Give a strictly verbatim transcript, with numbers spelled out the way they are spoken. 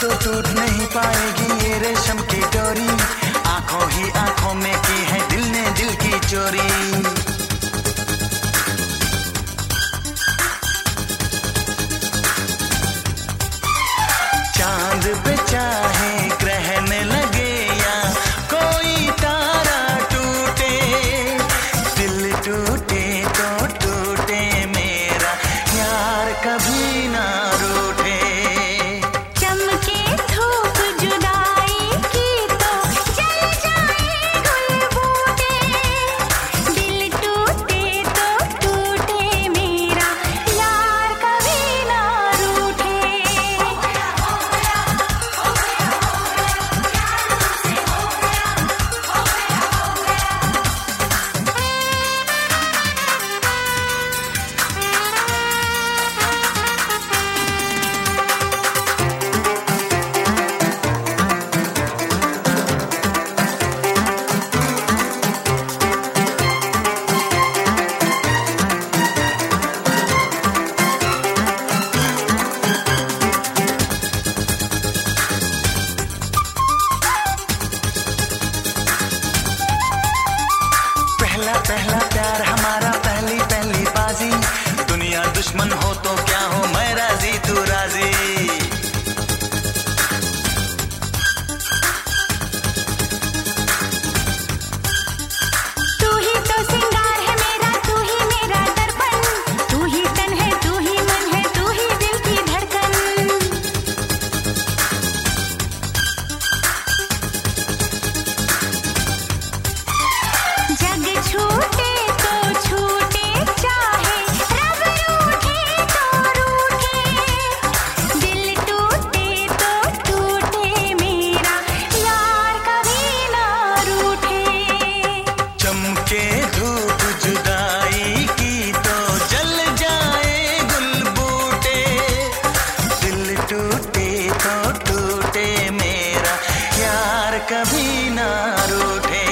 तो टूट नहीं पाएगी ये रेशम की डोरी। आंखों ही आंखों में की है दिल ने दिल की चोरी। चांद पे चाहे ग्रहण लगे या कोई तारा टूटे, दिल टूटे तो टूटे मेरा यार कभी ना रूठे। चमके धूप जुदाई की तो जल जाए गुल बूटे, दिल टूटे तो टूटे मेरा यार कभी ना रूठे। पहला पहला प्यार हमारा पहली पहली बाजी, दुनिया दुश्मन हो तो क्या हो मैं राजी तू राजी। तू ही तो सिंगार है मेरा, तू ही मेरा दर्पण, तू ही तन है, तू ही मन है, तू ही दिल की धड़कन। जग छूटे तो छूटे चाहे रब रूठे तो रूठे, दिल टूटे तो टूटे मेरा यार कभी ना रूठे। चमके धूप जुदाई की तो जल जाए गुल बूटे, दिल टूटे तो टूटे मेरा यार कभी ना रूठे।